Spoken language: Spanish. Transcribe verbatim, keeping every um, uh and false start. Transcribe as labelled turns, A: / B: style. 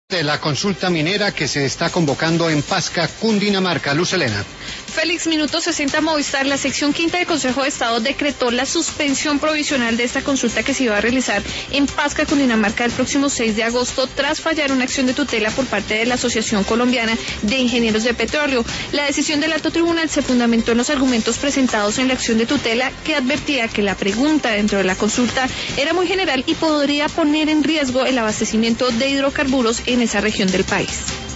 A: De la consulta minera que se está convocando en Pasca, Cundinamarca. Luz Helena.
B: Félix, minuto sesenta Movistar. La sección quinta del Consejo de Estado decretó la suspensión provisional de esta consulta que se iba a realizar en Pasca, Cundinamarca, el próximo seis de agosto, tras fallar una acción de tutela por parte de la Asociación Colombiana de Ingenieros de Petróleo. La decisión del alto tribunal se fundamentó en los argumentos presentados en la acción de tutela, que advertía que la pregunta dentro de la consulta era muy general y podría poner en riesgo el abastecimiento de hidrocarburos en esa región del país.